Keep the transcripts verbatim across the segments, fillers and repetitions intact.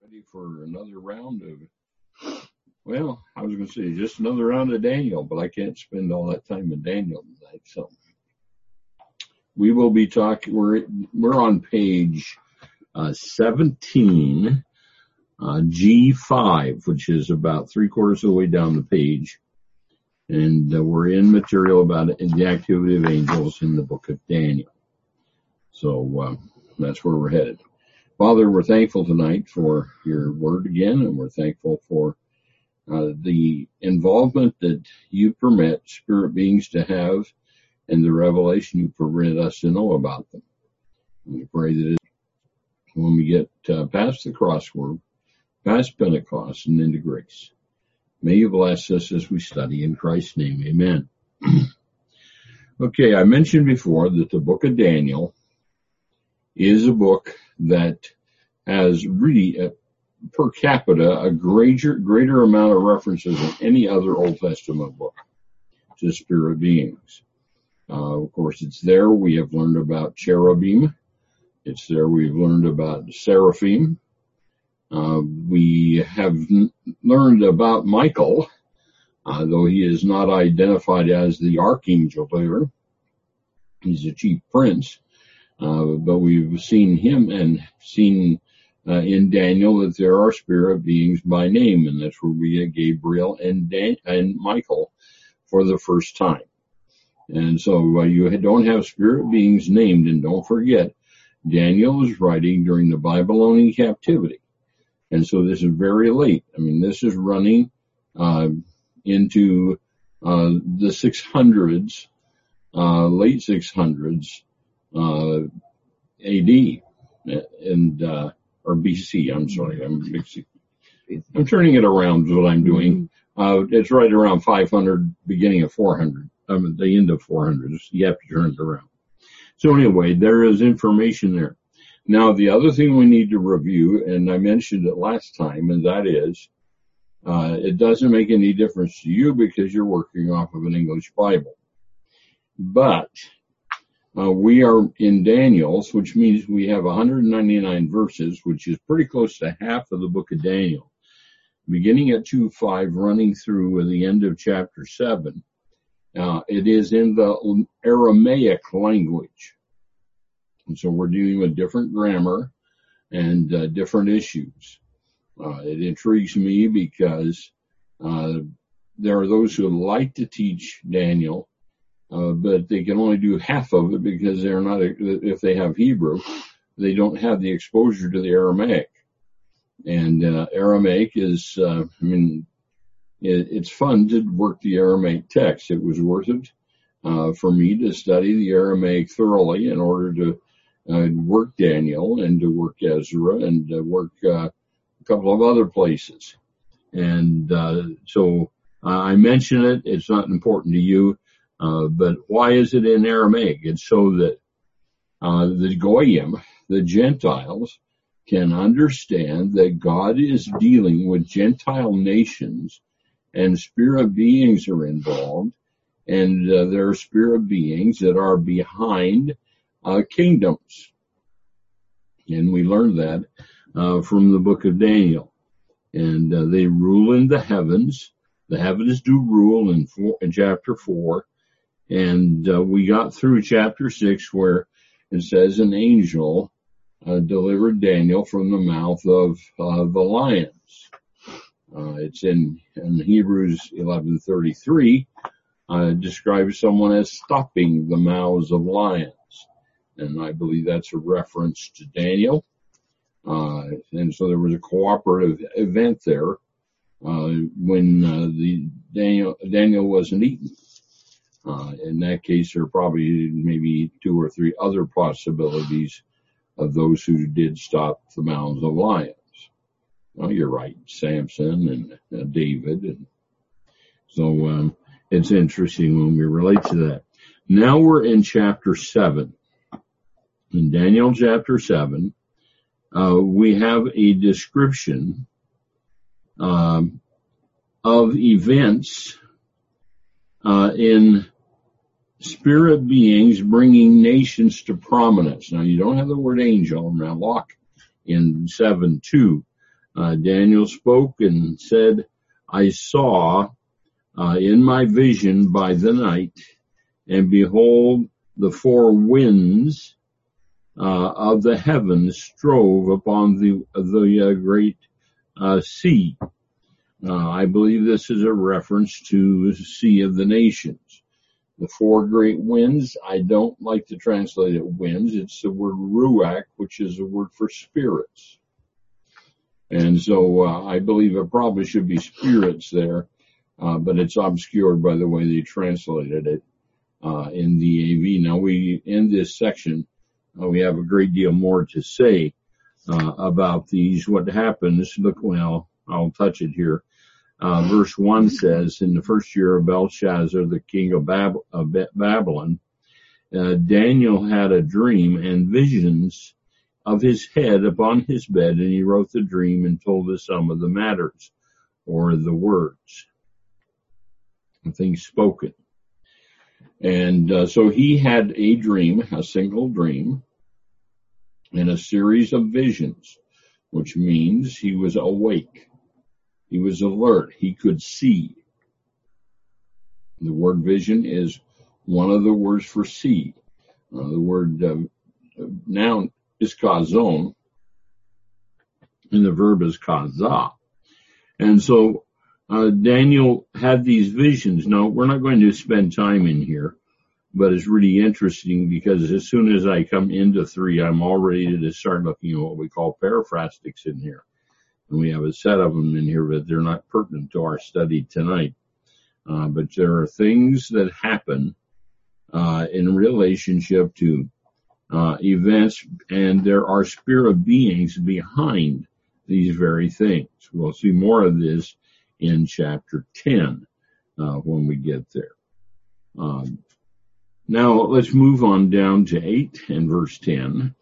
ready for another round of, well, I was going to say just another round of Daniel, but I can't spend all that time in Daniel tonight. So we will be talking, we're, we're on page uh, seventeen, uh, G five, which is about three quarters of the way down the page. And uh, we're in material about the activity of angels in the book of Daniel. So uh, that's where we're headed. Father, we're thankful tonight for your word again, and we're thankful for uh, the involvement that you permit spirit beings to have and the revelation you permit us to know about them. We pray that it, when we get uh, past the crossword, past Pentecost, and into grace, may you bless us as we study in Christ's name. Amen. Okay, I mentioned before that the book of Daniel is a book that has really, a, per capita, a greater greater amount of references than any other Old Testament book to spirit beings. Uh, of course, it's there we have learned about cherubim. It's there we've learned about seraphim. Uh, we have n- learned about Michael, uh, though he is not identified as the archangel there. He's a chief prince. Uh, but we've seen him and seen uh, in Daniel that there are spirit beings by name, and that's where we get Gabriel and Dan- and Michael for the first time. And so uh, you don't have spirit beings named, and don't forget, Daniel is writing during the Babylonian captivity. And so this is very late. I mean, this is running uh, into uh, the six hundreds, uh, late six hundreds, Uh, A D and uh, or B C. I'm sorry, I'm B C. I'm turning it around. Is what I'm doing. Uh, it's right around five hundred, beginning of four hundred. Um, at the end of four hundred. You have to turn it around. So anyway, there is information there. Now, the other thing we need to review, and I mentioned it last time, and that is, uh, it doesn't make any difference to you because you're working off of an English Bible, but Uh, we are in Daniel's, which means we have one hundred ninety-nine verses, which is pretty close to half of the book of Daniel, beginning at two five, running through the end of chapter seven. Uh, it is in the Aramaic language. And so we're dealing with different grammar and uh, different issues. Uh, it intrigues me because uh, there are those who like to teach Daniel, Uh, but they can only do half of it because they're not, if they have Hebrew, they don't have the exposure to the Aramaic. And uh, Aramaic is, uh, I mean, it, it's fun to work the Aramaic text. It was worth it uh, for me to study the Aramaic thoroughly in order to uh, work Daniel and to work Ezra and to work uh, a couple of other places. And uh, so uh, I mention it. It's not important to you. Uh, but why is it in Aramaic? It's so that uh, the Goyim, the Gentiles, can understand that God is dealing with Gentile nations and spirit beings are involved, and uh, there are spirit beings that are behind uh, kingdoms. And we learned that uh, from the book of Daniel. And uh, they rule in the heavens. The heavens do rule in, four, in chapter four. And uh, we got through chapter six where it says an angel uh, delivered Daniel from the mouth of uh, the lions. Uh, it's in, in Hebrews eleven thirty-three, uh, describes someone as stopping the mouths of lions. And I believe that's a reference to Daniel. Uh, and so there was a cooperative event there uh, when uh, the Daniel, Daniel wasn't eaten. Uh, in that case, there are probably maybe two or three other possibilities of those who did stop the mouths of lions. Well, you're right, Samson and uh, David. And so um, it's interesting when we relate to that. Now we're in chapter seven. In Daniel chapter seven, uh, we have a description um, of events uh, in spirit beings bringing nations to prominence. Now, you don't have the word angel. Now, Locke in seven two Uh, Daniel spoke and said, I saw uh, in my vision by the night, and behold, the four winds uh, of the heavens strove upon the the uh, great uh, sea. Uh, I believe this is a reference to the Sea of the Nations. The four great winds, I don't like to translate it winds. It's the word ruach, which is a word for spirits. And so uh, I believe it probably should be spirits there, uh, but it's obscured by the way they translated it uh, in the A V. Now, we in this section, uh, we have a great deal more to say uh, about these. What happens, look, well, I'll touch it here. Uh, verse one says, in the first year of Belshazzar, the king of, Bab- of Babylon, uh, Daniel had a dream and visions of his head upon his bed, and he wrote the dream and told the sum of the matters, or the words, the things spoken. And uh, so he had a dream, a single dream, and a series of visions, which means he was awake. He was alert. He could see. The word vision is one of the words for see. Uh, the word uh, noun is kazon, and the verb is kaza. And so uh, Daniel had these visions. Now, we're not going to spend time in here, but it's really interesting because as soon as I come into three, I'm all ready to start looking at what we call paraphrastics in here. And we have a set of them in here, but they're not pertinent to our study tonight. Uh, but there are things that happen uh, in relationship to uh, events, and there are spirit beings behind these very things. We'll see more of this in chapter ten uh, when we get there. Um, now let's move on down to eight and verse ten.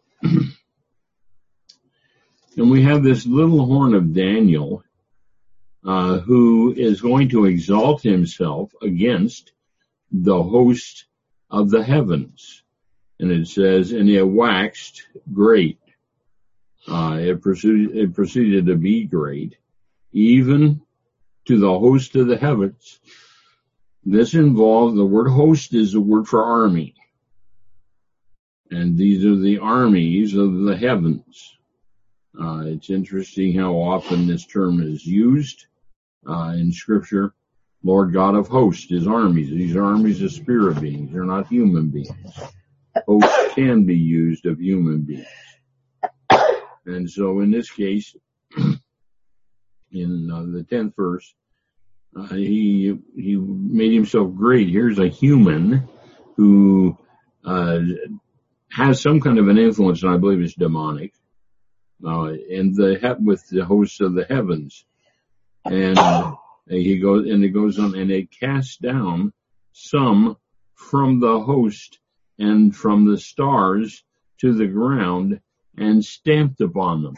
And we have this little horn of Daniel uh, who is going to exalt himself against the host of the heavens. And it says, and it waxed great. Uh, it, proceeded, it proceeded to be great, even to the host of the heavens. This involved, the word host is the word for army. And these are the armies of the heavens. Uh, it's interesting how often this term is used uh, in Scripture. Lord God of hosts is armies. These are armies of spirit beings. They're not human beings. Hosts can be used of human beings. And so in this case, in uh, the tenth verse, uh, he he made himself great. Here's a human who uh, has some kind of an influence, and I believe it's demonic. Uh, and the with the hosts of the heavens, and uh, he goes and it goes on, and it casts down some from the host and from the stars to the ground and stamped upon them.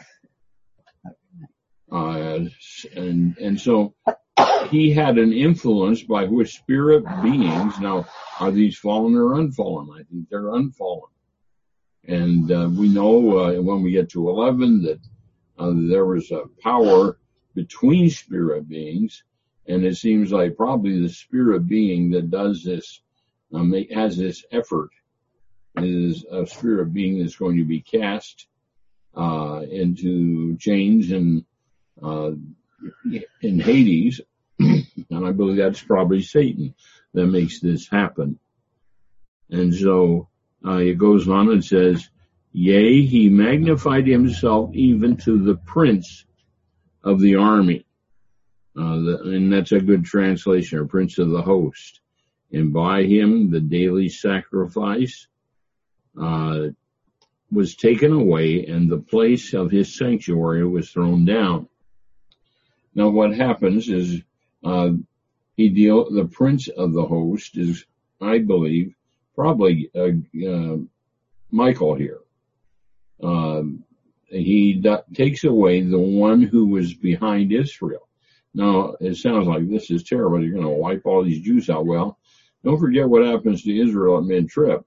Uh, and and so he had an influence by which spirit beings. Now, are these fallen or unfallen? I think they're unfallen. And uh, we know uh, when we get to eleven that uh, there was a power between spirit beings, and it seems like probably the spirit being that does this, um, has this effort, is a spirit being that's going to be cast uh, into chains and uh, in Hades, and I believe that's probably Satan that makes this happen. And so Uh, it goes on and says, yea, he magnified himself even to the prince of the army. Uh, the, and that's a good translation, or prince of the host. And by him, the daily sacrifice uh, was taken away, and the place of his sanctuary was thrown down. Now, what happens is uh, he deal the prince of the host is, I believe, probably uh, uh, Michael here. Um, he d- takes away the one who was behind Israel. Now, it sounds like this is terrible. You're going to wipe all these Jews out. Well, don't forget what happens to Israel at mid-trib.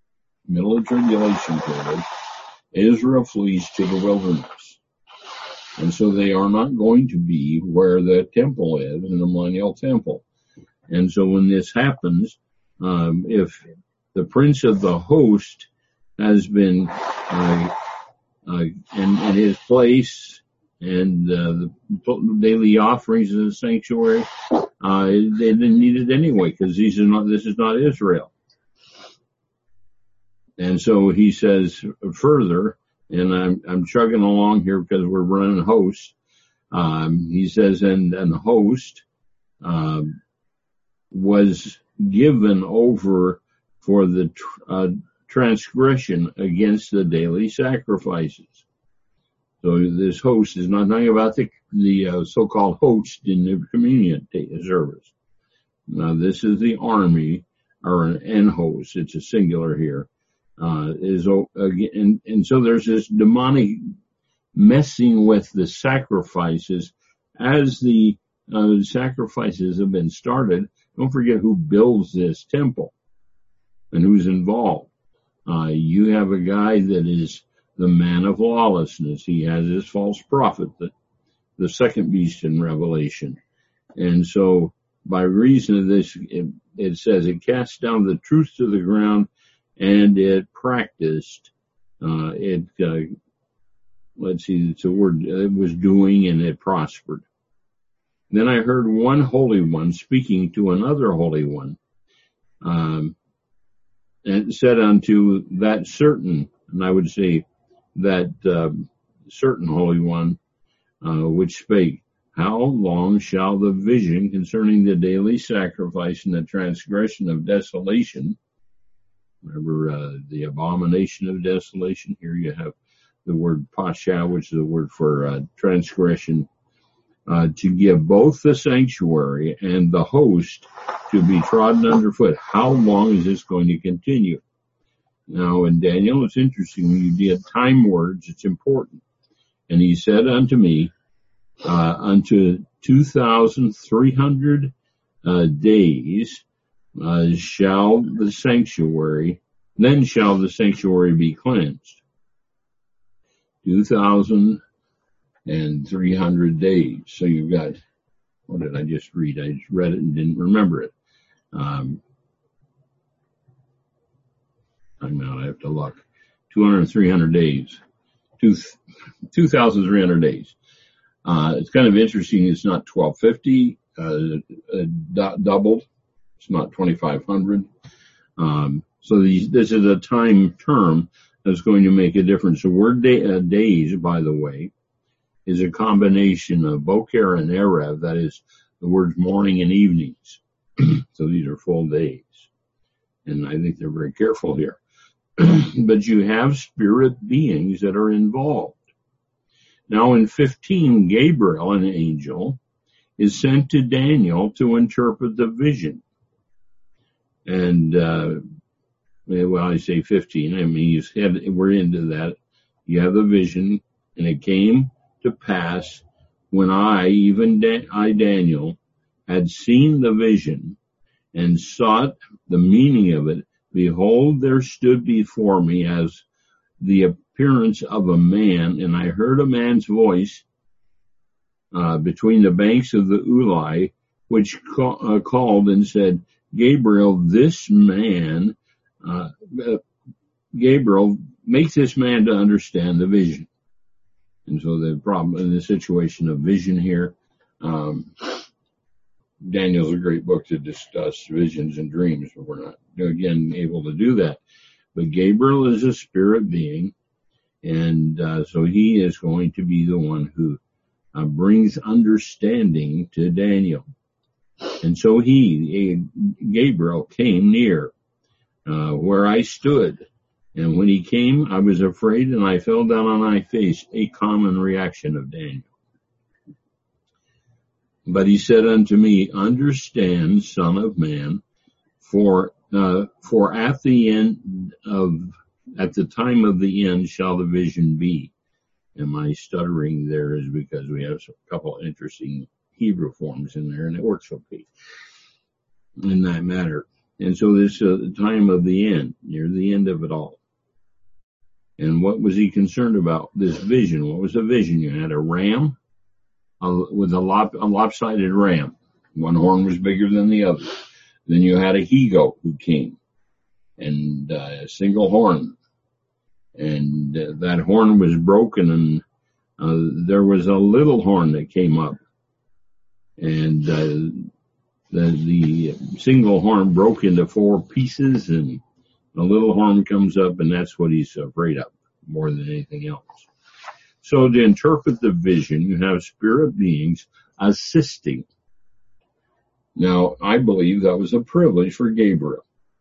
Middle of tribulation period, Israel flees to the wilderness. And so they are not going to be where the temple is, in the millennial temple. And so when this happens, um, if the prince of the host has been uh, uh, in, in his place, and uh, the daily offerings in the sanctuary, uh, they didn't need it anyway, because these are not. This is not Israel. And so he says further, and I'm I'm chugging along here because we're running hosts. Um, he says, and and the host uh, was given over for the tr- uh, transgression against the daily sacrifices. So this host is not talking about the the uh, so-called host in the communion service. Now this is the army, or an en host. It's a singular here. Uh, is uh, and and so there's this demonic messing with the sacrifices as the uh, sacrifices have been started. Don't forget who builds this temple and who's involved. Uh, you have a guy that is the man of lawlessness. He has his false prophet, the, the second beast in Revelation. And so by reason of this, it, it says it cast down the truth to the ground, and it practiced, uh, it, uh, let's see, it's a word, it was doing, and it prospered. Then I heard one holy one speaking to another holy one, um, and said unto that certain, and I would say that um, certain holy one, uh, which spake, how long shall the vision concerning the daily sacrifice and the transgression of desolation, remember uh, the abomination of desolation, here you have the word pasha, which is the word for uh, transgression, uh, to give both the sanctuary and the host to be trodden underfoot. How long is this going to continue? Now, in Daniel, it's interesting. When you get time words, it's important. And he said unto me, uh, unto two thousand three hundred uh, days uh, shall the sanctuary, then shall the sanctuary be cleansed. two thousand three hundred days. So you've got, what did I just read? I just read it and didn't remember it. Um, I'm out. I have to look. two hundred, three hundred days. Two, two thousand three hundred days. Uh, it's kind of interesting. It's not twelve fifty, uh, uh, d- doubled. It's not twenty-five hundred. Um, so these, this is a time term that's going to make a difference. The word day, uh, days, by the way, is a combination of Boker and Erev. That is the words morning and evenings. So these are full days. And I think they're very careful here. But you have spirit beings that are involved. Now in fifteen, Gabriel, an angel, is sent to Daniel to interpret the vision. And, uh, well, I say fifteen, I mean, he's had, we're into that. You have the vision, and it came to pass when I, even da- I, Daniel, had seen the vision and sought the meaning of it. Behold, there stood before me as the appearance of a man, and I heard a man's voice uh, between the banks of the Ulai, which ca- uh, called and said, Gabriel, this man, uh, uh, Gabriel, make this man to understand the vision. And so the problem in the situation of vision here, um, Daniel's a great book to discuss visions and dreams, but we're not, again, able to do that. But Gabriel is a spirit being, and uh, so he is going to be the one who uh, brings understanding to Daniel. And so he, Gabriel, came near uh, where I stood. And when he came, I was afraid, and I fell down on my face, a common reaction of Daniel. But he said unto me, understand, son of man, for uh, for at the end of, at the time of the end shall the vision be. And my stuttering there is because we have a couple of interesting Hebrew forms in there, and it works okay in that matter. And so this uh, the time of the end, near the end of it all. And what was he concerned about? This vision. What was the vision? You had a ram a, with a, lop, a lopsided ram. One horn was bigger than the other. Then you had a he-goat who came, and uh, a single horn. And uh, that horn was broken, and uh, there was a little horn that came up. And uh, the, the single horn broke into four pieces, and the little horn comes up, and that's what he's afraid of more than anything else. So to interpret the vision, you have spirit beings assisting. Now, I believe that was a privilege for Gabriel.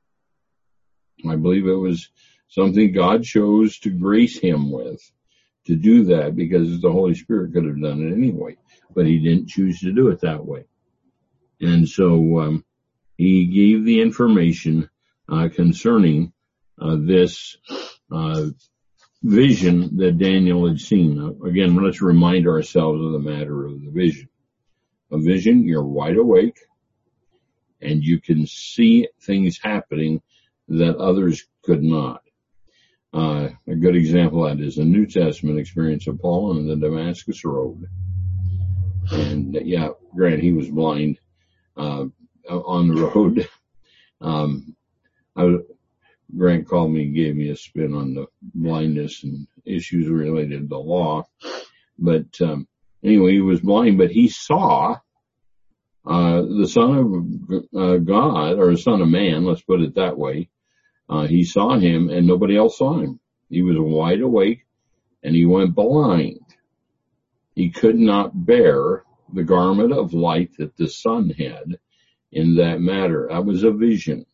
I believe it was something God chose to grace him with to do that, because the Holy Spirit could have done it anyway, but he didn't choose to do it that way. And so um, he gave the information uh, concerning uh, this uh, vision that Daniel had seen. Now, again, let's remind ourselves of the matter of the vision. A vision, you're wide awake, and you can see things happening that others could not. Uh, a good example of that is the New Testament experience of Paul on the Damascus Road. And uh, yeah, granted, he was blind uh, on the road. Um, I, Grant called me and gave me a spin on the blindness and issues related to the law. But um, anyway, he was blind, but he saw uh, the Son of uh, God, or the Son of Man, let's put it that way. Uh, he saw him, and nobody else saw him. He was wide awake, and he went blind. He could not bear the garment of light that the sun had in that matter. That was a vision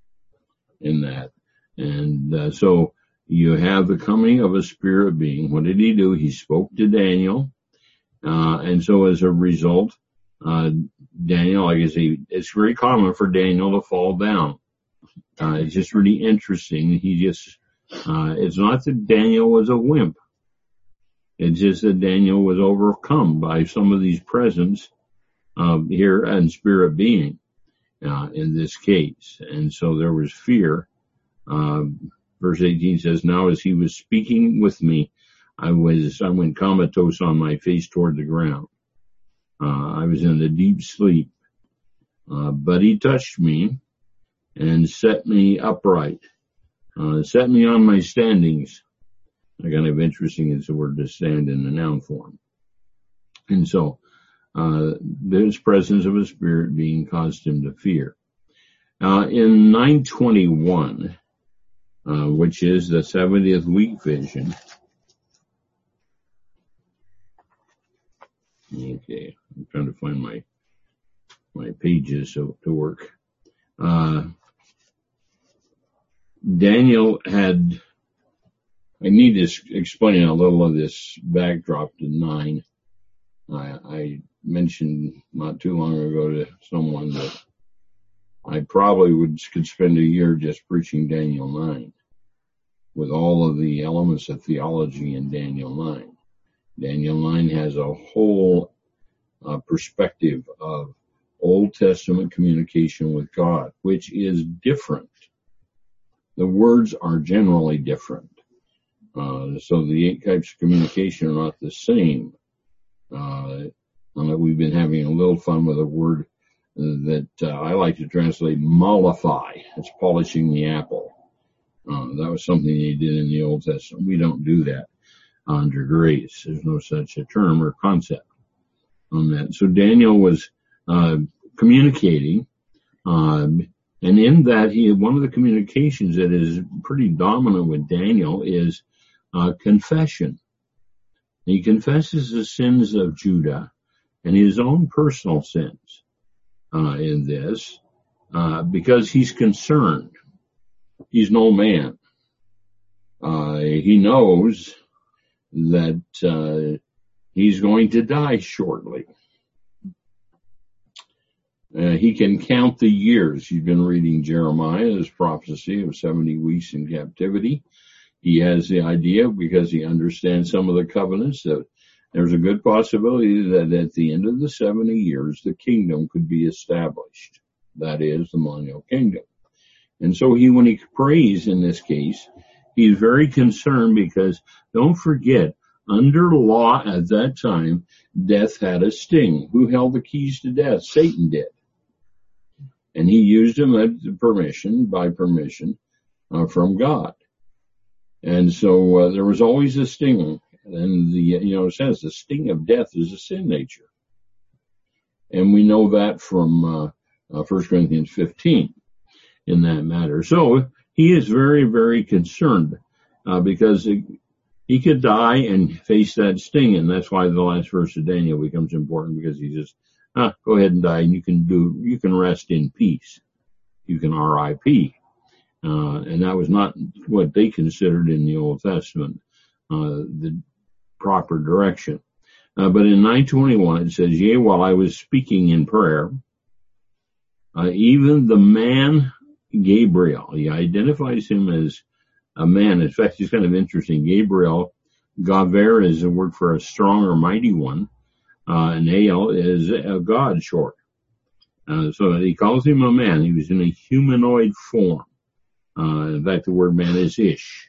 in that. And uh, so you have the coming of a spirit being. What did he do? He spoke to Daniel. Uh, and so as a result, uh, Daniel, like I say, it's very common for Daniel to fall down. Uh, it's just really interesting. He just, uh, it's not that Daniel was a wimp. It's just that Daniel was overcome by some of these presents, uh, here and spirit being, uh, in this case. And so there was fear. Uh, verse eighteen says, now as he was speaking with me, I was, I went comatose on my face toward the ground. Uh, I was in a deep sleep. Uh, but he touched me and set me upright, uh, set me on my standings. Kind of interesting is the word to stand in the noun form. And so, uh, this presence of a spirit being caused him to fear. Uh, in nine twenty-one, uh, which is the seventieth week vision. Okay, I'm trying to find my, my pages so, to work. Uh, Daniel had, I need to explain a little of this backdrop to nine. I, I mentioned not too long ago to someone that I probably would could spend a year just preaching Daniel nine with all of the elements of theology in Daniel nine. Daniel nine has a whole uh, perspective of Old Testament communication with God, which is different. The words are generally different. Uh, so the eight types of communication are not the same. Uh, we've been having a little fun with a word that uh, I like to translate mollify. It's polishing the apple. Uh, that was something they did in the Old Testament. We don't do that under grace. There's no such a term or concept on that. So Daniel was uh, communicating, um, and in that, he one of the communications that is pretty dominant with Daniel is uh, confession. He confesses the sins of Judah and his own personal sins uh, in this uh, because he's concerned. He's no man. Uh, he knows that uh, he's going to die shortly. Uh, he can count the years. He's been reading Jeremiah's prophecy of seventy weeks in captivity. He has the idea, because he understands some of the covenants, that there's a good possibility that at the end of the seventy years, the kingdom could be established. That is the millennial kingdom. And so he, when he prays in this case, he he's very concerned because don't forget, under law at that time, death had a sting. Who held the keys to death? Satan did. And he used them at permission, by permission, uh, from God. And so uh, there was always a sting. And the, you know, it says the sting of death is a sin nature. And we know that from uh, uh, First Corinthians fifteen in that matter. So he is very, very concerned uh, because it, he could die and face that sting. And that's why the last verse of Daniel becomes important, because he says, ah, go ahead and die and you can do, you can rest in peace. You can R I P. Uh, and that was not what they considered in the Old Testament, uh, the proper direction. Uh, but in nine twenty-one it says, yea, while I was speaking in prayer, uh, even the man Gabriel, he identifies him as a man. In fact, it's kind of interesting. Gabriel, Gaver is a word for a strong or mighty one, uh, and El is a God short. Uh, so he calls him a man. He was in a humanoid form. Uh, in fact, the word man is Ish.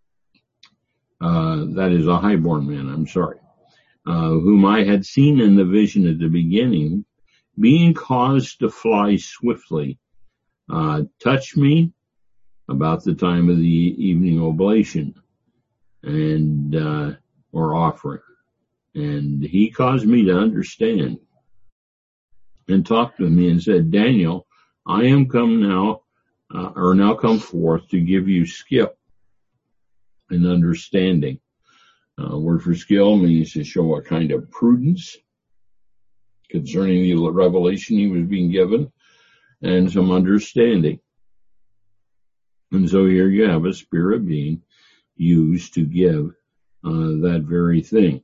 Uh, that is a highborn man, I'm sorry. Uh, whom I had seen in the vision at the beginning, being caused to fly swiftly, uh, touched me about the time of the evening oblation and, uh, or offering. And he caused me to understand and talked with me and said, Daniel, I am come now, uh, or now come forth to give you skill and understanding. Uh, word for skill means to show a kind of prudence concerning the revelation he was being given and some understanding. And so here you have a spirit being used to give uh, that very thing.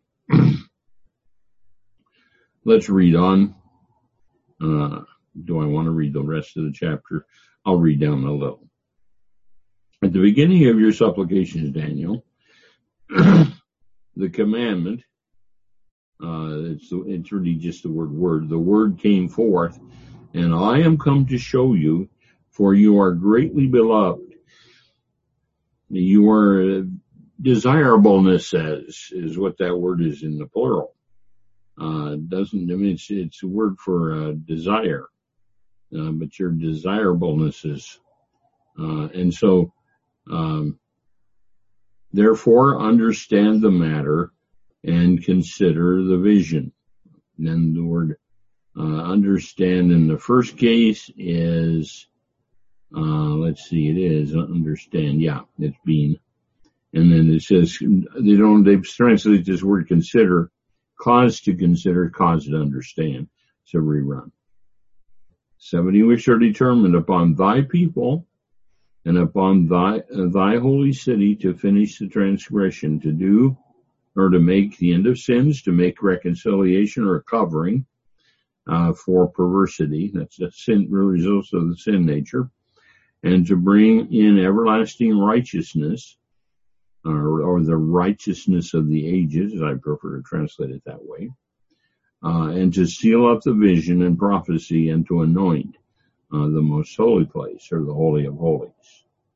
Let's read on. Uh, do I want to read the rest of the chapter? I'll read down a little. At the beginning of your supplications, Daniel, the commandment, uh, it's, it's really just the word word. The word came forth, and I am come to show you, for you are greatly beloved. Your desirableness says, is what that word is in the plural. Uh, doesn't, I mean, it's, it's a word for, uh, desire, uh, but your desirableness is, uh, and so, um, therefore understand the matter and consider the vision. And then the word, uh, understand in the first case is, uh, let's see, it is understand. Yeah, it's being. And then it says, they don't, they translate this word consider. Cause to consider, cause to understand. It's a rerun. Seventy weeks are determined upon thy people and upon thy, uh, thy holy city to finish the transgression, to do, or to make the end of sins, to make reconciliation or covering, uh, for perversity. That's the sin, results of the sin nature. And to bring in everlasting righteousness, Or, or the righteousness of the ages, I prefer to translate it that way, uh, and to seal up the vision and prophecy and to anoint uh, the most holy place, or the Holy of Holies.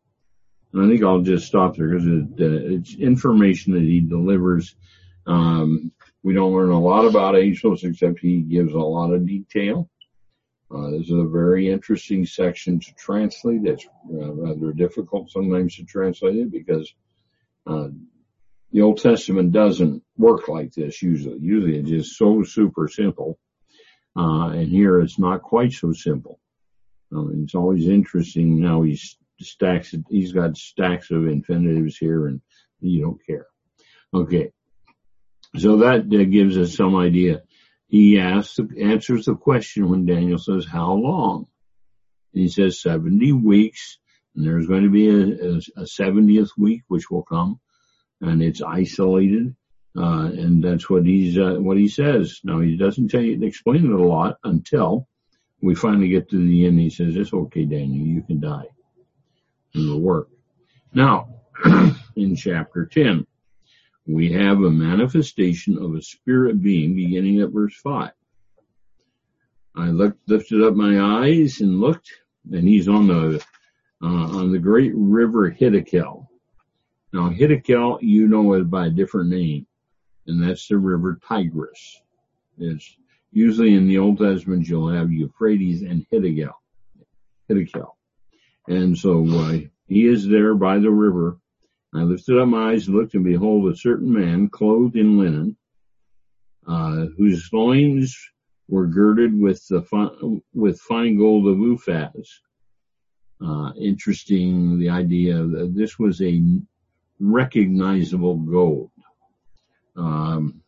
And I think I'll just stop there because it, uh, it's information that he delivers. Um, we don't learn a lot about angels except he gives a lot of detail. Uh, this is a very interesting section to translate. It's uh, rather difficult sometimes to translate it because Uh, the Old Testament doesn't work like this usually. Usually it's just so super simple. Uh, and here it's not quite so simple. Uh, it's always interesting how he stacks it. He's got stacks of infinitives here and you don't care. Okay. So that uh, gives us some idea. He asks, answers the question when Daniel says, how long? And he says seventy weeks. And there's going to be a, a, a seventieth week, which will come, and it's isolated, uh, and that's what he's, uh, what he says. Now, he doesn't tell you, explain it a lot until we finally get to the end. He says, it's okay, Daniel, you can die. It'll work. Now, in chapter ten, we have a manifestation of a spirit being beginning at verse five. I looked, lifted up my eyes and looked, and he's on the, Uh, on the great river Hiddekel. Now, Hiddekel, you know it by a different name, and that's the river Tigris. It's usually in the Old Testament, you'll have Euphrates and Hiddekel. Hiddekel. And so uh, he is there by the river. I lifted up my eyes and looked, and behold, a certain man clothed in linen, uh, whose loins were girded with the fi- with fine gold of Uphaz. Uh, interesting, the idea that this was a recognizable gold. Um,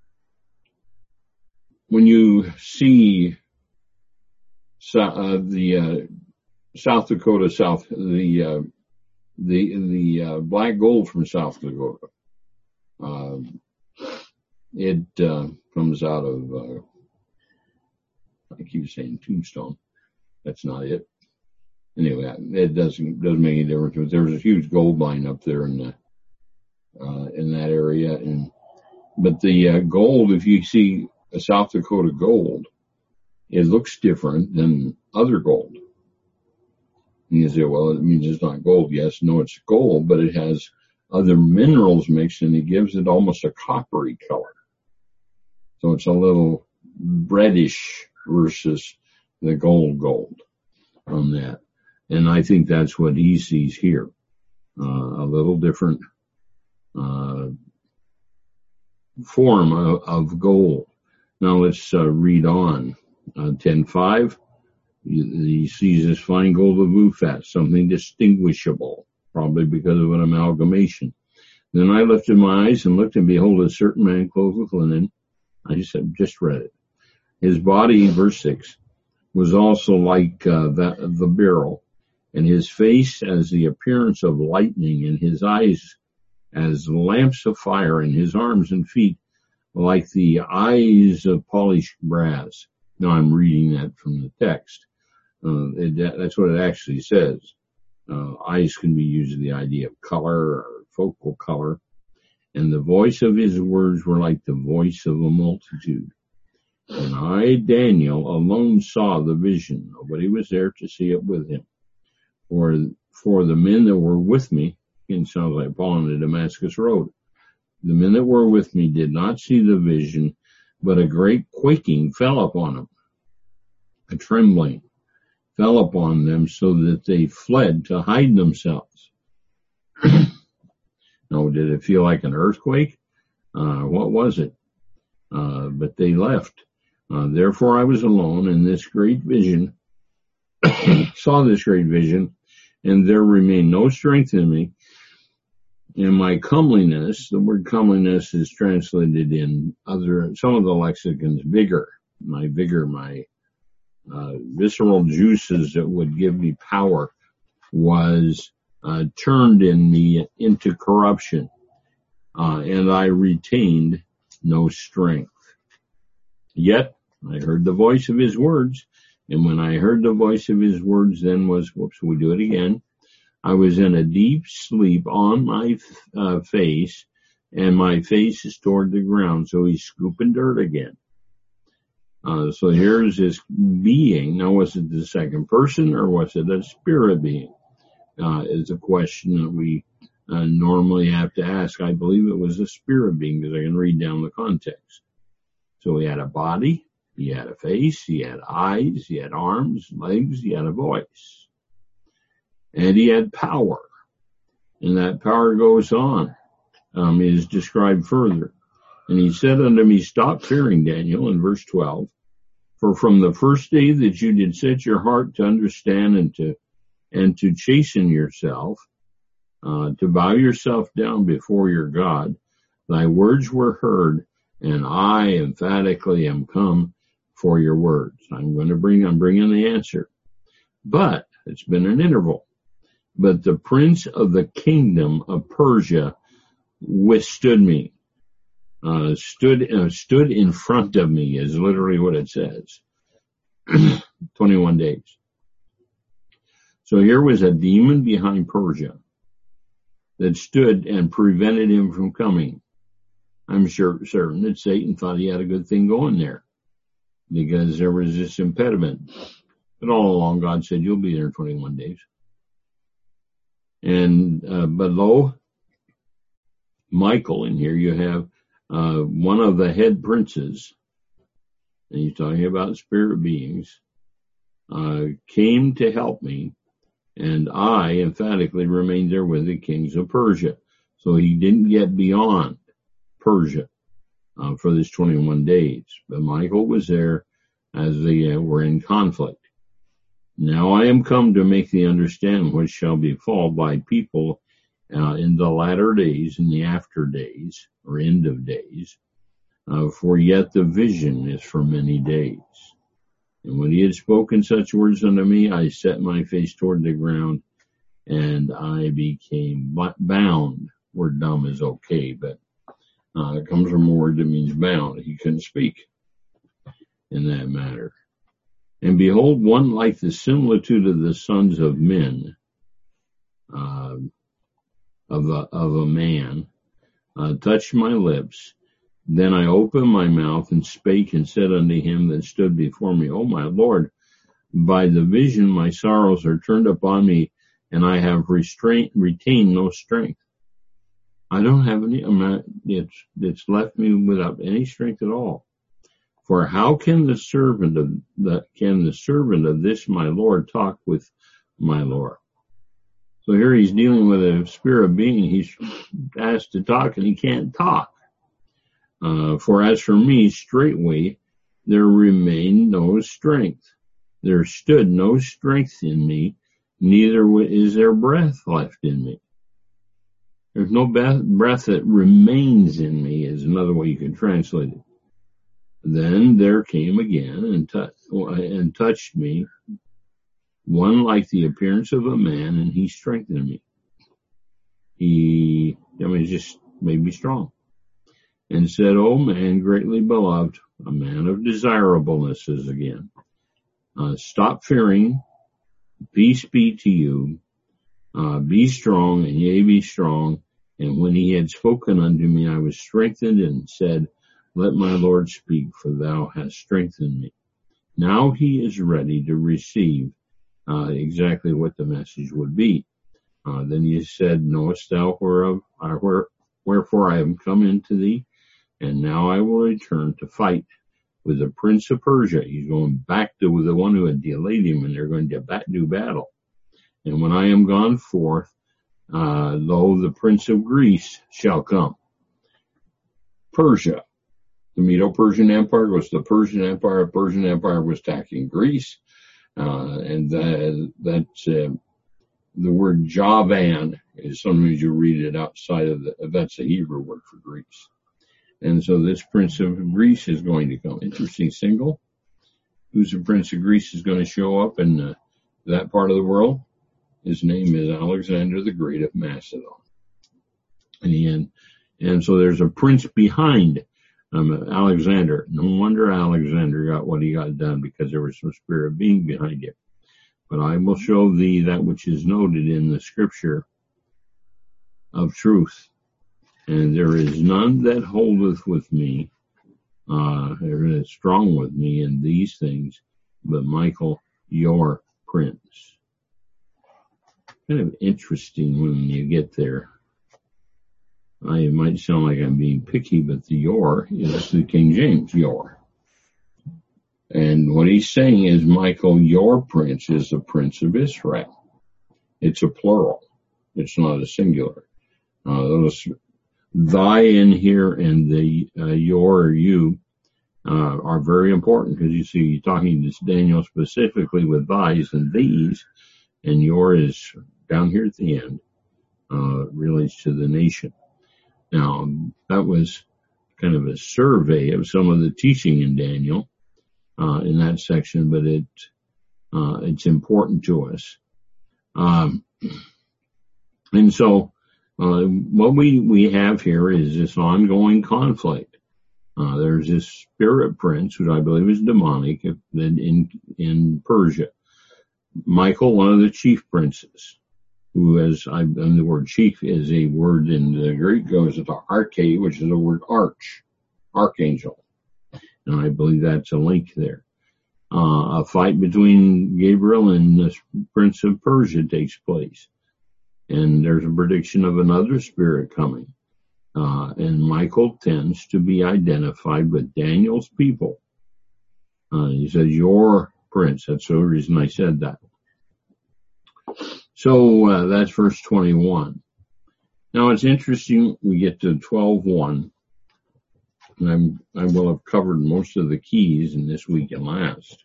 when you see uh, the uh, South Dakota South, the uh, the the uh, black gold from South Dakota, uh, it uh, comes out of, uh, I keep saying Tombstone. That's not it. Anyway, it doesn't doesn't make any difference. But there's a huge gold mine up there in the uh, in that area, and but the uh, gold, if you see a South Dakota gold, it looks different than other gold. And you say, well, it means it's not gold. Yes, no, it's gold, but it has other minerals mixed, and it gives it almost a coppery color. So it's a little reddish versus the gold gold on that. And I think that's what he sees here. Uh, a little different uh, form of, of gold. Now let's uh, read on. Uh, ten five, he, he sees this fine gold of Uphaz, something distinguishable, probably because of an amalgamation. Then I lifted my eyes and looked, and behold, a certain man clothed with linen. I just said, just read it. His body, verse six, was also like uh, that of the beryl, and his face as the appearance of lightning, and his eyes as lamps of fire, and his arms and feet like the eyes of polished brass. Now I'm reading that from the text. Uh, it, that's what it actually says. Uh, eyes can be used in the idea of color or focal color. And the voice of his words were like the voice of a multitude. And I, Daniel, alone saw the vision. Nobody was there to see it with him. For, for the men that were with me, it sounds like Paul on the Damascus Road, the men that were with me did not see the vision, but a great quaking fell upon them. A trembling fell upon them, so that they fled to hide themselves. Now, did it feel like an earthquake? Uh, what was it? Uh, but they left. Uh, therefore I was alone, and this great vision, saw this great vision, and there remained no strength in me. And my comeliness, the word comeliness is translated in other, some of the lexicons, vigor. My vigor, my uh, visceral juices that would give me power was uh, turned in me into corruption. Uh, and I retained no strength. Yet I heard the voice of his words. And when I heard the voice of his words, then was, whoops, we do it again. I was in a deep sleep on my uh, face, and my face is toward the ground. So he's scooping dirt again. Uh, so here's this being. Now, was it the second person, or was it a spirit being? Uh, is a question that we uh, normally have to ask. I believe it was a spirit being, because I can read down the context. So he had a body, he had a face, he had eyes, he had arms, legs, he had a voice. And he had power. And that power goes on, um, is described further. And he said unto me, stop fearing, Daniel, in verse twelve. For from the first day that you did set your heart to understand and to, and to chasten yourself, uh, to bow yourself down before your God, thy words were heard, and I emphatically am come for your words. I'm going to bring, I'm bringing the answer. But it's been an interval. But the prince of the kingdom of Persia withstood me, uh, stood, uh, stood in front of me is literally what it says. twenty-one days. So here was a demon behind Persia that stood and prevented him from coming. I'm sure certain that Satan thought he had a good thing going there, because there was this impediment. But all along God said, you'll be there in twenty-one days. And, uh, but lo, Michael in here, you have uh, one of the head princes, and he's talking about spirit beings, uh, came to help me, and I emphatically remained there with the kings of Persia. So he didn't get beyond Persia uh, for this twenty-one days. But Michael was there as they uh, were in conflict. Now I am come to make thee understand what shall befall by people uh, in the latter days, in the after days, or end of days. Uh, for yet the vision is for many days. And when he had spoken such words unto me, I set my face toward the ground, and I became bound. Word dumb is okay, but uh, it comes from a word that means bound. He couldn't speak in that matter. And behold, one like the similitude of the sons of men, uh, of a, of a man, uh, touched my lips. Then I opened my mouth and spake and said unto him that stood before me, O my Lord, by the vision my sorrows are turned upon me, and I have restrained, retained no strength. I don't have any, it's, it's left me without any strength at all. For how can the servant of the, can the servant of this my Lord talk with my Lord? So here he's dealing with a spirit being. He's asked to talk and he can't talk. Uh, for as for me, straightway there remained no strength. There stood no strength in me, neither is there breath left in me. There's no breath that remains in me is another way you can translate it. Then there came again and, t- and touched me, one like the appearance of a man, and he strengthened me. He, I mean, just made me strong. And said, O man, greatly beloved, a man of desirablenesses again, uh, stop fearing, peace be to you, uh, be strong, and yea, be strong. And when he had spoken unto me, I was strengthened and said, let my Lord speak, for thou hast strengthened me. Now he is ready to receive uh, exactly what the message would be. Uh, then he said, knowest thou whereof, uh, where, wherefore I am come into thee? And now I will return to fight with the prince of Persia. He's going back to the one who had delayed him, and they're going to do battle. And when I am gone forth, uh, lo, the prince of Greece shall come. Persia. The Medo-Persian Empire was the Persian Empire. The Persian Empire was attacking Greece. Uh, and that, that's, uh, the word Javan is sometimes you read it outside of the, that's a Hebrew word for Greece. And so this prince of Greece is going to come. Interesting single. Who's the prince of Greece is going to show up in uh, that part of the world? His name is Alexander the Great of Macedon. And, and so there's a prince behind um, Alexander. No wonder Alexander got what he got done, because there was some spirit being behind him. But I will show thee that which is noted in the scripture of truth. And there is none that holdeth with me, uh, or is strong with me in these things, but Michael, your prince. Kind of interesting when you get there. I might sound like I'm being picky, but the your is the King James, your. And what he's saying is, Michael, your prince is the prince of Israel. It's a plural. It's not a singular. Uh, those thy in here and the uh, your or you uh, are very important, because you see, you're talking to Daniel specifically with thys and these, and your is down here at the end, uh, relates to the nation. Now, that was kind of a survey of some of the teaching in Daniel uh, in that section, but it uh, it's important to us. Um, and so Uh, what we, we have here is this ongoing conflict. Uh, there's this spirit prince, which I believe is demonic, in, in Persia. Michael, one of the chief princes, who is, I, and the word chief is a word in the Greek, goes into arche, which is the word arch, archangel. And I believe that's a link there. Uh, a fight between Gabriel and the prince of Persia takes place. And there's a prediction of another spirit coming. Uh, and Michael tends to be identified with Daniel's people. Uh, he says, your prince. That's the reason I said that. So uh, that's verse twenty-one. Now it's interesting, we get to twelve one, and I'm, I will have covered most of the keys in this week and last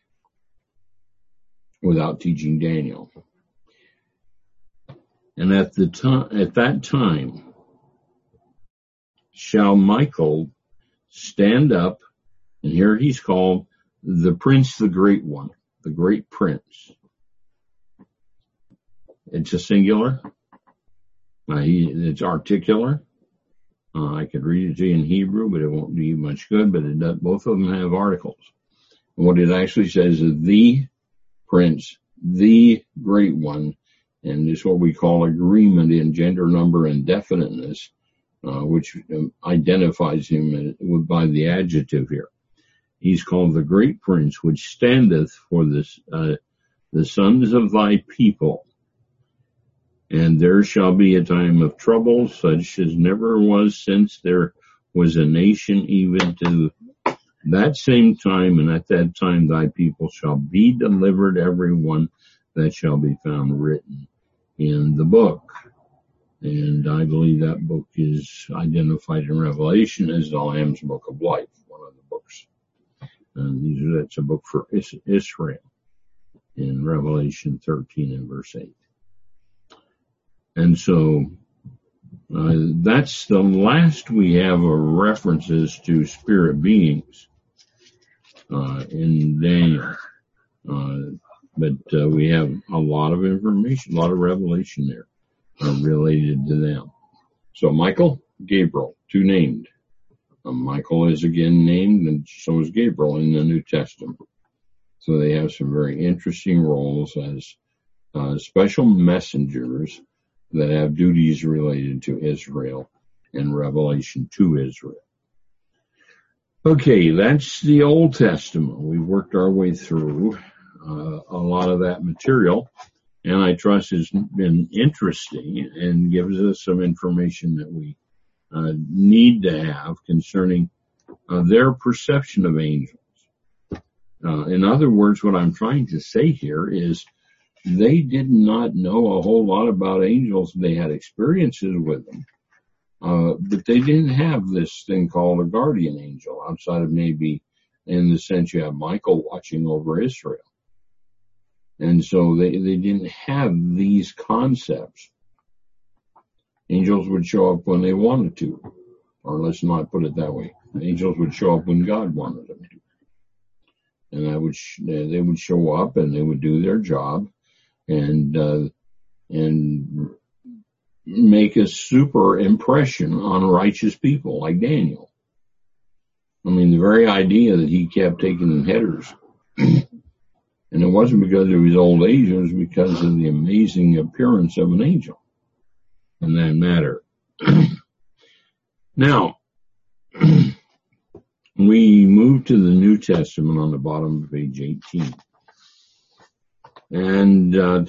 without teaching Daniel. And at the time, at that time, shall Michael stand up, and here he's called the Prince, the Great One, the Great Prince. It's a singular. Uh, he, it's articular. Uh, I could read it to you in Hebrew, but it won't do you much good. But it does, both of them have articles. And what it actually says is the Prince, the Great One, and it's what we call agreement in gender, number, and definiteness, uh, which um, identifies him by the adjective here. He's called the Great Prince, which standeth for this, uh, the sons of thy people. And there shall be a time of trouble, such as never was since there was a nation, even to that same time, and at that time thy people shall be delivered, every one that shall be found written in the book. And I believe that book is identified in Revelation as the Lamb's Book of Life, one of the books. And these are, that's a book for Israel in Revelation thirteen and verse eight. And so uh, that's the last we have of references to spirit beings uh, in Daniel. Uh, but uh, we have a lot of information, a lot of revelation there uh, related to them. So Michael, Gabriel, two named. Uh, Michael is again named, and so is Gabriel in the New Testament. So they have some very interesting roles as uh, special messengers that have duties related to Israel and revelation to Israel. Okay, that's the Old Testament. We've worked our way through uh, a lot of that material, and I trust it's been interesting and gives us some information that we uh, need to have concerning uh, their perception of angels. Uh, in other words, what I'm trying to say here is they did not know a whole lot about angels. They had experiences with them, uh, but they didn't have this thing called a guardian angel outside of maybe in the sense you have Michael watching over Israel. And so they, they didn't have these concepts. Angels would show up when they wanted to, or let's not put it that way. Angels would show up when God wanted them to. And that would sh- they would show up and they would do their job. And, uh, and make a super impression on righteous people like Daniel. I mean, the very idea that he kept taking headers, and it wasn't because of his old age, it was because of the amazing appearance of an angel in that matter. Now, we move to the New Testament on the bottom of page eighteen. And, uh,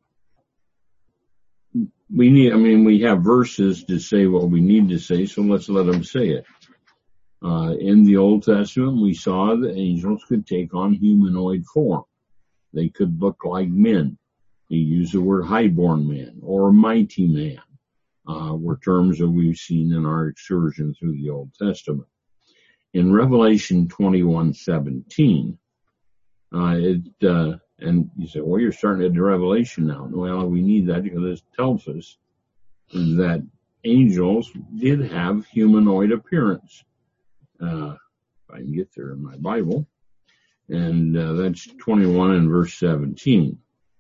we need, I mean, we have verses to say what we need to say, so let's let them say it. Uh, in the Old Testament, we saw that angels could take on humanoid form. They could look like men. He used the word highborn man or mighty man, uh, were terms that we've seen in our excursion through the Old Testament. In Revelation twenty-one seventeen, uh, it, uh, and you say, well, you're starting at the Revelation now. Well, we need that because it tells us that angels did have humanoid appearance. Uh, if I can get there in my Bible. And uh, that's twenty-one and verse seventeen.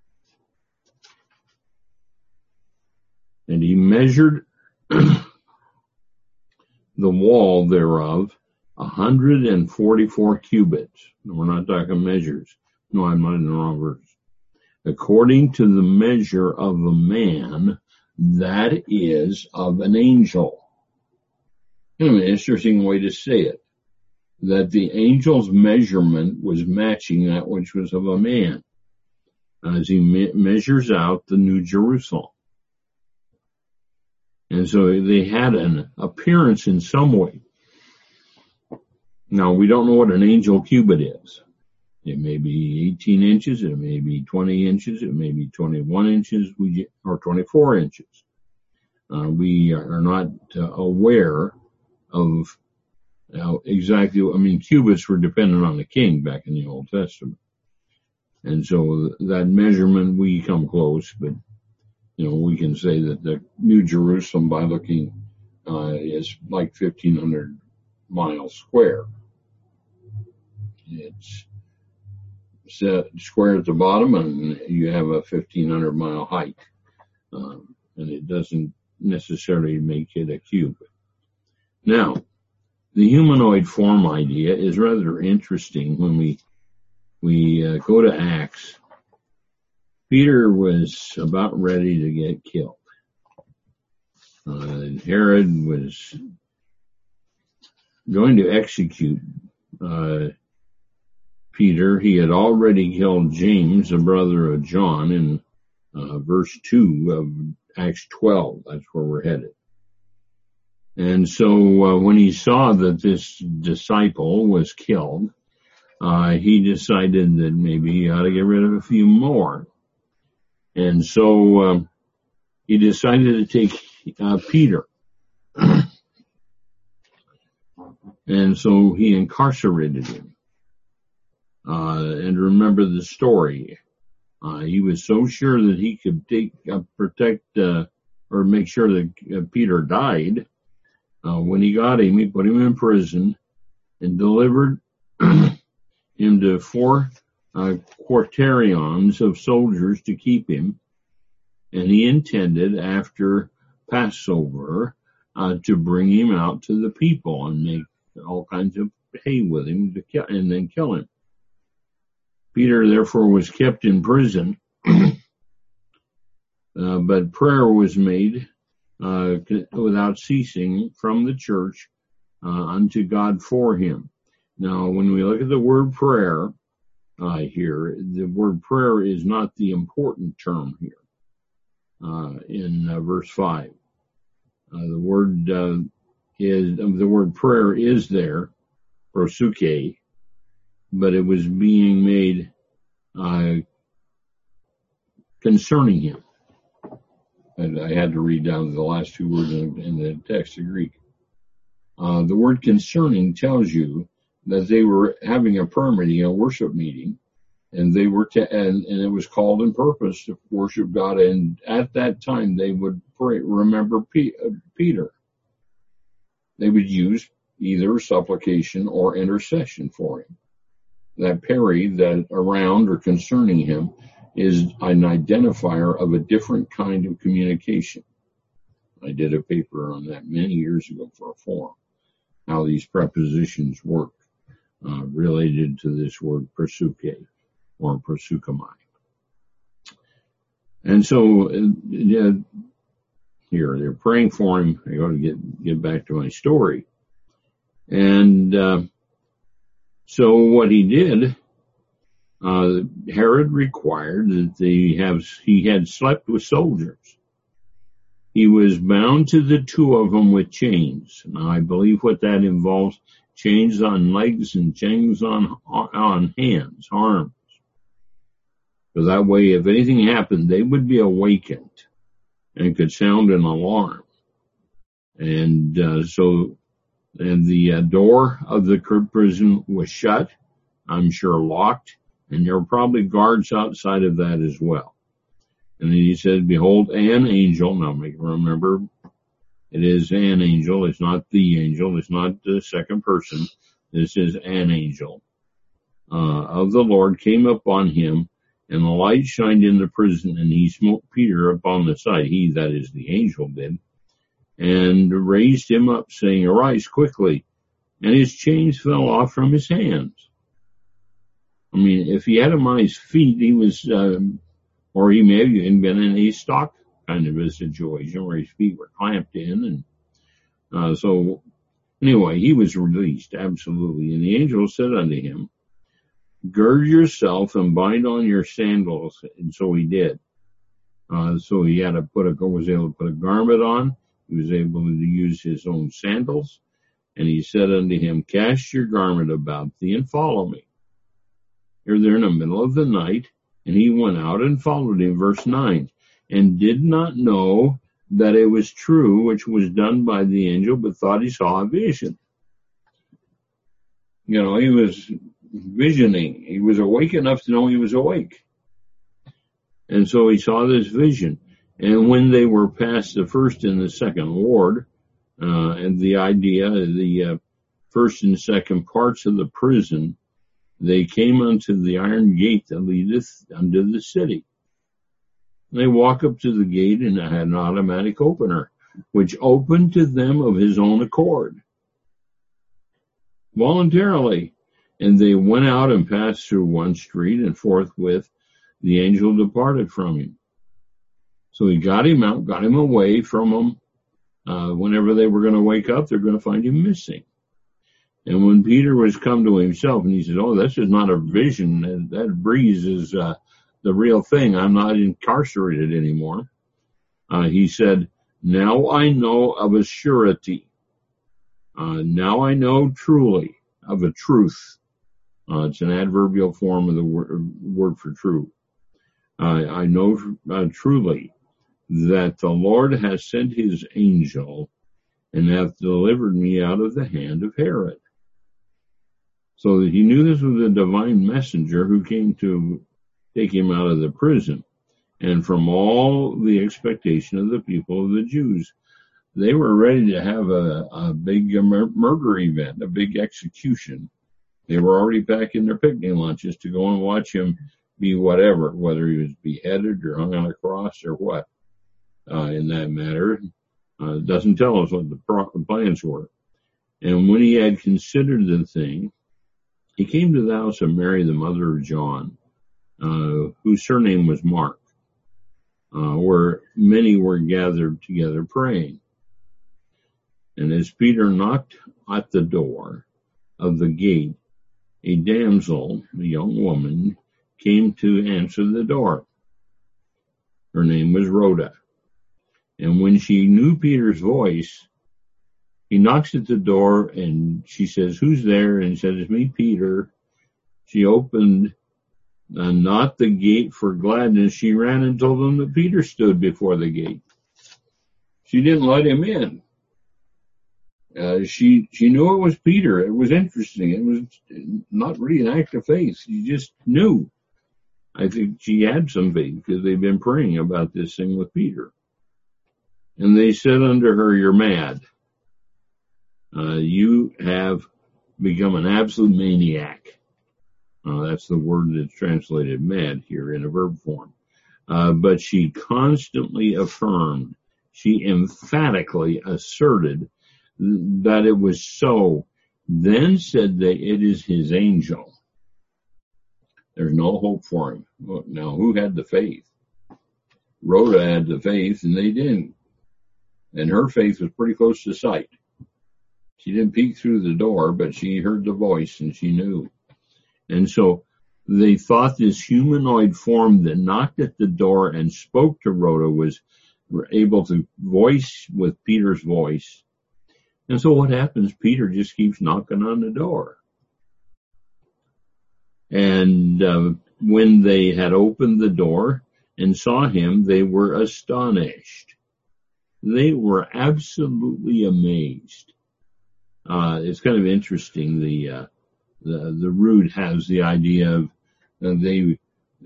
And he measured the wall thereof a hundred and forty-four cubits. No, we're not talking measures. No, I'm not in the wrong verse. According to the measure of a man, that is of an angel. An interesting way to say it. That the angel's measurement was matching that which was of a man as he me- measures out the New Jerusalem. And so they had an appearance in some way. Now, we don't know what an angel cubit is. It may be eighteen inches, it may be twenty inches, it may be twenty-one inches, we or twenty-four inches. Uh, we are not uh, aware of uh, exactly, I mean, cubits were dependent on the king back in the Old Testament. And so that measurement, we come close, but, you know, we can say that the New Jerusalem, by looking, uh, is like fifteen hundred miles square. It's set square at the bottom, and you have a fifteen hundred mile height. Um, and it doesn't necessarily make it a cube. Now, the humanoid form idea is rather interesting when we we uh, go to Acts. Peter was about ready to get killed. Uh, Herod was going to execute uh, Peter. He had already killed James, the brother of John, in uh, verse two of Acts twelve. That's where we're headed. And so uh, when he saw that this disciple was killed, uh, he decided that maybe he ought to get rid of a few more. And so uh, he decided to take uh, Peter. And so he incarcerated him. Uh, and remember the story. Uh, he was so sure that he could take, uh, protect, uh, or make sure that uh, Peter died. Uh, when he got him, he put him in prison and delivered him to four uh, quaternions of soldiers to keep him. And he intended, after Passover, uh, to bring him out to the people and make all kinds of hay with him to kill, and then kill him. Peter, therefore, was kept in prison, uh, but prayer was made uh, without ceasing from the church uh, unto God for him. Now, when we look at the word prayer uh, here, the word prayer is not the important term here uh, in uh, verse five. Uh, the word uh, is the word prayer is there, prosuke, but it was being made uh, concerning him. And I had to read down the last two words in, in the text of Greek. Uh, the word concerning tells you that they were having a prayer meeting, a worship meeting, and they were to, and, and it was called in purpose to worship God. And at that time, they would pray, remember P, uh, Peter. They would use either supplication or intercession for him. That peri, that around or concerning him, is an identifier of a different kind of communication. I did a paper on that many years ago for a forum, how these prepositions work, uh, related to this word prosuke or prosukamai. And so, uh, yeah, here, they're praying for him. I got to get, get back to my story. And, uh, so what he did, uh, Herod required that they have, he had slept with soldiers. He was bound to the two of them with chains. Now I believe what that involves, chains on legs and chains on, on hands, arms. So that way, if anything happened, they would be awakened and could sound an alarm. And, uh, so, and the uh, door of the prison was shut, I'm sure locked, and there were probably guards outside of that as well. And then he said, behold, an angel. Now make remember, it is an angel. It's not the angel. It's not the second person. This is an angel uh, of the Lord came upon him, and the light shined in the prison, and he smote Peter upon the side. He, that is the angel, did. And raised him up, saying, arise quickly. And his chains fell off from his hands. I mean, if he had him on his feet, he was, uh, or he may have even been in a stock kind of a situation where his feet were clamped in. And uh, so, anyway, he was released, absolutely. And the angel said unto him, gird yourself and bind on your sandals. And so he did. Uh, so he had to put a, was able to put a garment on, He was able to use his own sandals. And he said unto him, cast your garment about thee and follow me. Here they're in the middle of the night, and he went out and followed him. Verse nine, and did not know that it was true, which was done by the angel, but thought he saw a vision. You know, he was visioning. He was awake enough to know he was awake. And so he saw this vision. And when they were past the first and the second ward, uh, and the idea, the uh, first and second parts of the prison, they came unto the iron gate that leadeth unto the city. And they walk up to the gate, and it had an automatic opener, which opened to them of his own accord, voluntarily. And they went out and passed through one street, and forthwith the angel departed from him. So he got him out, got him away from them. Uh, whenever they were going to wake up, they're going to find him missing. And when Peter was come to himself, and he said, oh, this is not a vision. That, that breeze is uh, the real thing. I'm not incarcerated anymore. Uh, he said, now I know of a surety. Uh, now I know truly of a truth. Uh, it's an adverbial form of the word, word for true. Uh, I know uh, truly that the Lord has sent his angel and hath delivered me out of the hand of Herod. So that he knew this was a divine messenger who came to take him out of the prison. And from all the expectation of the people of the Jews, they were ready to have a, a big mur- murder event, a big execution. They were already packing their picnic lunches to go and watch him be whatever, whether he was beheaded or hung on a cross or what. Uh, in that matter, uh, it doesn't tell us what the pro- plans were. And when he had considered the thing, he came to the house of Mary, the mother of John, uh, whose surname was Mark, uh, where many were gathered together praying. And as Peter knocked at the door of the gate, a damsel, a young woman, came to answer the door. Her name was Rhoda. And when she knew Peter's voice, he knocks at the door and she says, who's there? And he said, it's me, Peter. She opened uh, not the gate for gladness. She ran and told them that Peter stood before the gate. She didn't let him in. Uh, she, she knew it was Peter. It was interesting. It was not really an act of faith. She just knew. I think she had some faith because they've been praying about this thing with Peter. And they said unto her, you're mad. Uh, you have become an absolute maniac. Uh, that's the word that's translated mad here in a verb form. Uh, but she constantly affirmed, she emphatically asserted that it was so. Then said they, it is his angel. There's no hope for him. Now, who had the faith? Rhoda had the faith, and they didn't. And her faith was pretty close to sight. She didn't peek through the door, but she heard the voice, and she knew. And so they thought this humanoid form that knocked at the door and spoke to Rhoda was able to voice with Peter's voice. And so what happens? Peter just keeps knocking on the door. And uh, when they had opened the door and saw him, they were astonished. They were absolutely amazed. Uh, it's kind of interesting. The, uh, the, the root has the idea of uh, they,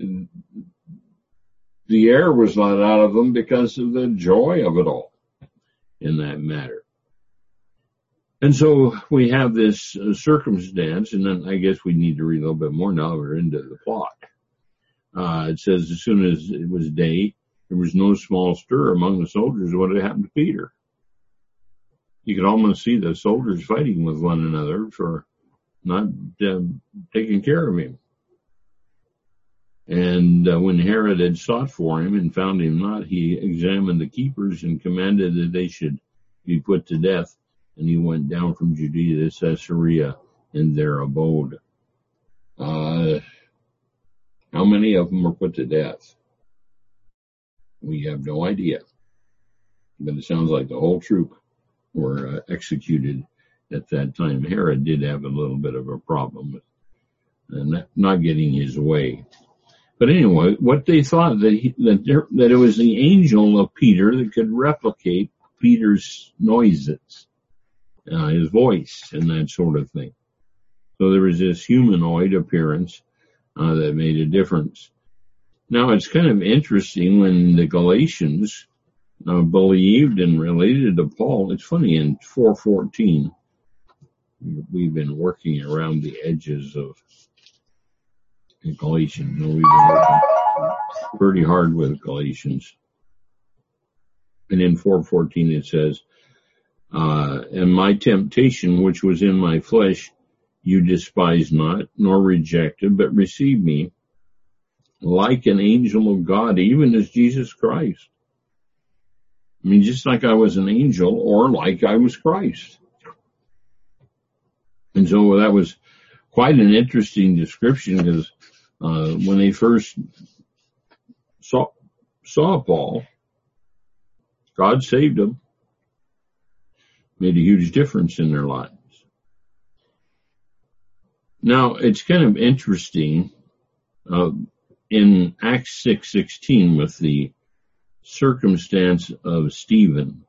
the air was let out of them because of the joy of it all in that matter. And so we have this uh, circumstance, and then I guess we need to read a little bit more now we're into the plot. Uh, it says, as soon as it was day, there was no small stir among the soldiers what had happened to Peter. You could almost see the soldiers fighting with one another for not uh, taking care of him. And uh, when Herod had sought for him and found him not, he examined the keepers and commanded that they should be put to death. And he went down from Judea to Caesarea and there abode. Uh, how many of them were put to death? We have no idea. but it sounds like the whole troop were uh, executed at that time. Herod did have a little bit of a problem with uh, not getting his way. But anyway, what they thought that he, that, there, that it was the angel of Peter that could replicate Peter's noises, uh, his voice, and that sort of thing. So there was this humanoid appearance uh, that made a difference. Now it's kind of interesting when the Galatians uh, believed and related to Paul. It's funny in four fourteen, we've been working around the edges of Galatians. No, we've been working pretty hard with Galatians. And in four fourteen it says, uh, and my temptation which was in my flesh you despise not, nor rejected, but receive me like an angel of God, even as Jesus Christ. I mean, just like I was an angel, or like I was Christ. And so that was quite an interesting description, because uh, when they first saw, saw Paul, God saved them, made a huge difference in their lives. Now, it's kind of interesting uh, in Acts six sixteen with the circumstance of Stephen,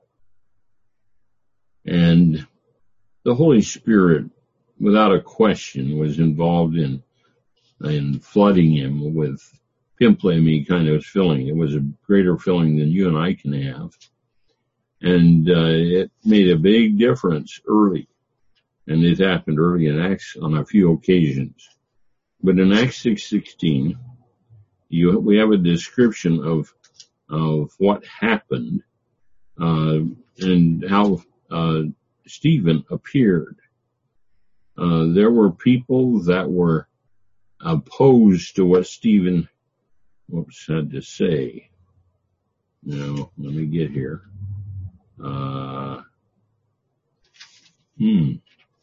and the Holy Spirit, without a question, was involved in in flooding him with pimply kind of filling. It was a greater filling than you and I can have, and uh, it made a big difference early. And it happened early in Acts on a few occasions. But in Acts six sixteen, you, we have a description of of what happened uh, and how uh, Stephen appeared. Uh, there were people that were opposed to what Stephen whoops, had to say. Now, let me get here. Uh, hmm.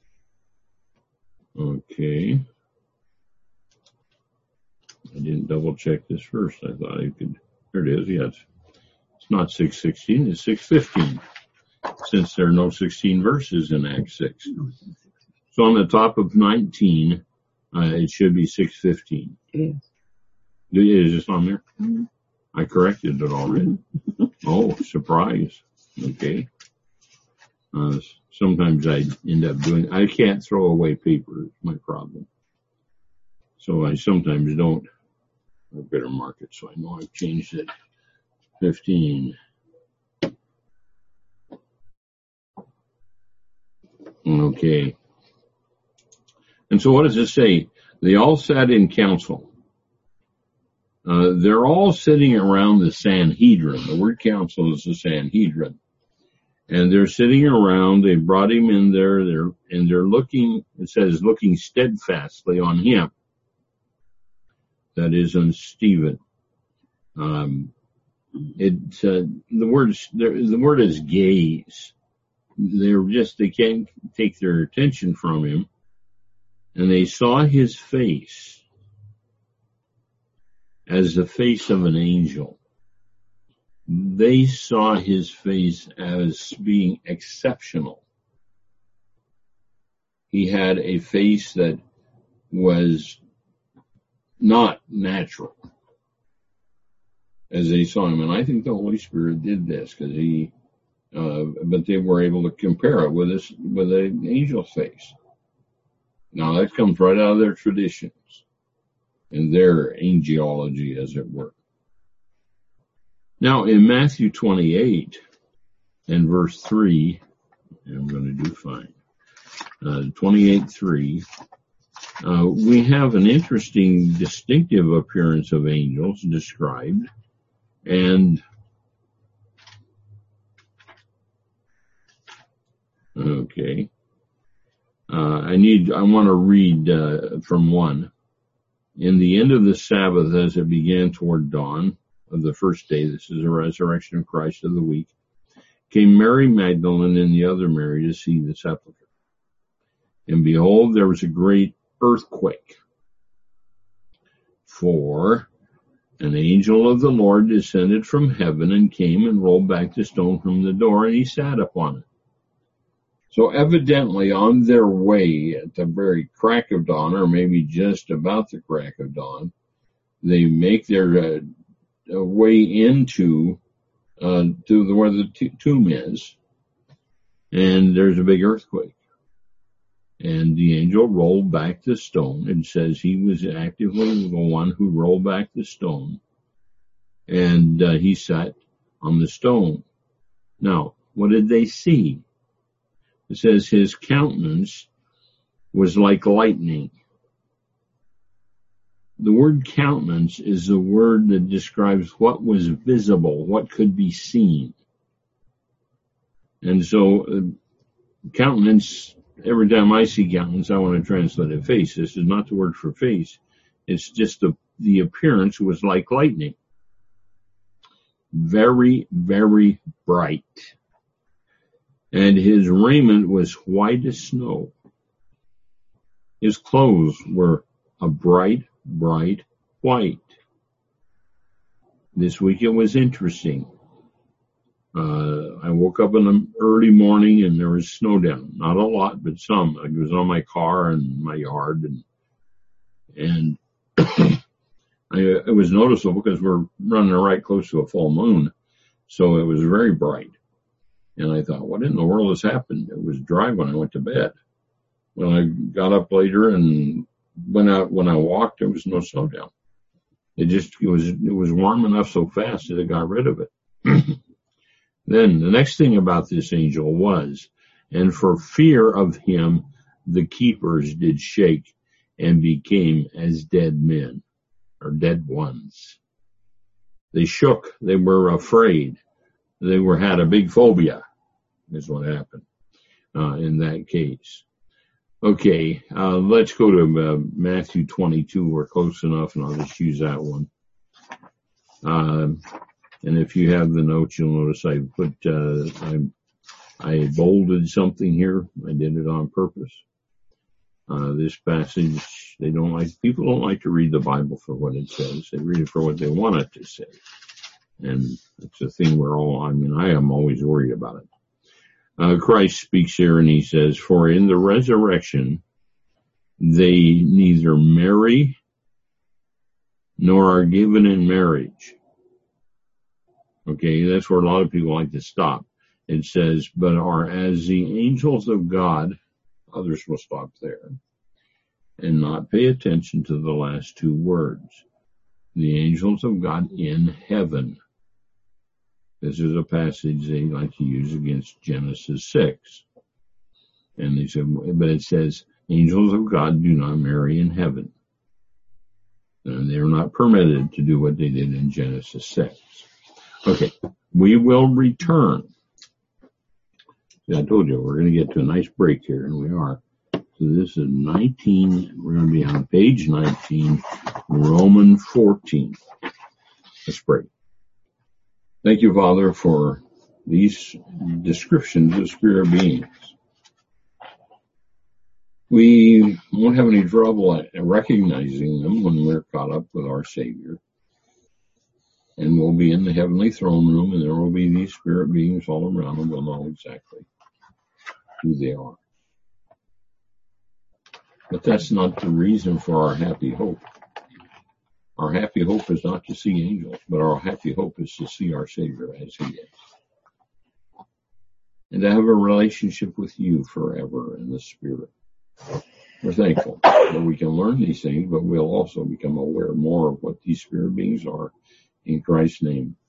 Okay. I didn't double check this first. I thought I could. There it is. Yes. It's not six sixteen. It's six fifteen. Since there are no sixteen verses in Acts six. So on the top of nineteen, uh, it should be six fifteen. It is. Is this on there? Mm-hmm. I corrected it already. Oh, surprise. Okay. Uh, sometimes I end up doing, I can't throw away paper. It's my problem. So I sometimes don't. I better mark it so I know I've changed it. fifteen. Okay. And so what does it say? They all sat in council. Uh, they're all sitting around the Sanhedrin. The word council is the Sanhedrin. And they're sitting around, they brought him in there, they're, and they're looking, it says, looking steadfastly on him. That is on Stephen. Um, it, uh, the word, the word is gaze. They're just, they can't take their attention from him. And they saw his face as the face of an angel. They saw his face as being exceptional. He had a face that was not natural as they saw him. And I think the Holy Spirit did this because he, uh, but they were able to compare it with this, with an angel's face. Now that comes right out of their traditions and their angelology, as it were. Now, in Matthew twenty-eight and verse three, I'm going to do fine, uh, twenty-eight three, uh, we have an interesting distinctive appearance of angels described. And, okay, uh, I need, I want to read uh, from one. In the end of the Sabbath, as it began toward dawn, of the first day, this is the resurrection of Christ of the week, came Mary Magdalene and the other Mary to see the sepulchre. And behold, there was a great earthquake. For An angel of the Lord descended from heaven and came and rolled back the stone from the door, and he sat upon it. So evidently on their way at the very crack of dawn, or maybe just about the crack of dawn, they make their uh, way into uh, to the, where the t- tomb is, and there's a big earthquake. And the angel rolled back the stone. It says he was actively the one who rolled back the stone, and uh, he sat on the stone. Now, what did they see? It says his countenance was like lightning. The word countenance is the word that describes what was visible, what could be seen. And so uh, countenance, every time I see countenance, I want to translate it face. This is not the word for face. It's just the, the appearance was like lightning. Very, very bright. And his raiment was white as snow. His clothes were a bright, bright white. This week it was interesting. Uh, I woke up in the early morning and there was snow down. Not a lot, but some. It was on my car and my yard. And, and I, it was noticeable because we're running right close to a full moon. So it was very bright. And I thought, what in the world has happened? It was dry when I went to bed. When I got up later and went out, when I walked, there was no snow down. It just, it was, it was warm enough so fast that it got rid of it. Then the next thing about this angel was, and for fear of him, the keepers did shake and became as dead men, or dead ones. They shook. They were afraid. They were, had a big phobia, is what happened, uh, in that case. Okay, uh, let's go to uh, Matthew twenty-two. We're close enough, and I'll just use that one. Uh, and if you have the notes, you'll notice I put, uh, I, I bolded something here. I did it on purpose. Uh, this passage, they don't like, people don't like to read the Bible for what it says. They read it for what they want it to say. And it's a thing we're all, I mean, I am always worried about it. Uh, Christ speaks here and he says, for in the resurrection, they neither marry nor are given in marriage. Okay, that's where a lot of people like to stop. It says, but are as the angels of God. Others will stop there and not pay attention to the last two words. The angels of God in heaven. This is a passage they like to use against Genesis six. And they said, but it says, angels of God do not marry in heaven. And they're not permitted to do what they did in Genesis six. Okay, we will return. See, I told you we're going to get to a nice break here, and we are. So this is nineteen. We're going to be on page nineteen, Romans fourteen. Let's pray. Thank you, Father, for these descriptions of spirit beings. We won't have any trouble recognizing them when we're caught up with our Savior. And we'll be in the heavenly throne room, and there will be these spirit beings all around, and we'll know exactly who they are. But that's not the reason for our happy hope. Our happy hope is not to see angels, but our happy hope is to see our Savior as He is. And to have a relationship with you forever in the Spirit. We're thankful that we can learn these things, but we'll also become aware more of what these spirit beings are. In Christ's name,